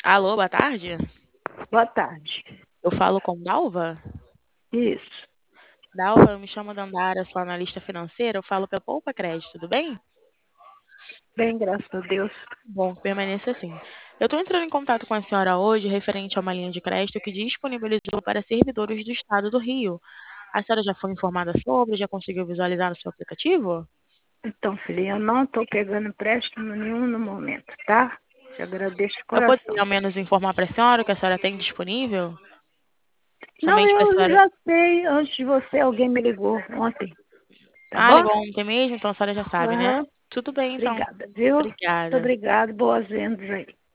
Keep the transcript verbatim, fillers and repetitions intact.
Alô, boa tarde. Boa tarde. Eu falo com Dalva? Isso. Dalva, eu me chamo Dandara, sou analista financeira, eu falo pela Poupa Crédito, tudo bem? Bem, graças a Deus. Bom, permaneça assim. Eu estou entrando em contato com a senhora hoje referente a uma linha de crédito que disponibilizou para servidores do estado do Rio. A senhora já foi informada sobre, já conseguiu visualizar no seu aplicativo? Então, filha, eu não estou pegando empréstimo nenhum no momento, tá? Te agradeço de Eu poderia coração. ao menos informar para a senhora o que a senhora tem disponível? Não, Somente para a eu senhora. já sei. Antes de você, alguém me ligou ontem, tá Ah, bom? ligou ontem mesmo, então a senhora já sabe, né? Aham. Tudo bem, então. Obrigada, viu? Muito Obrigada. obrigada. Boas vendas aí.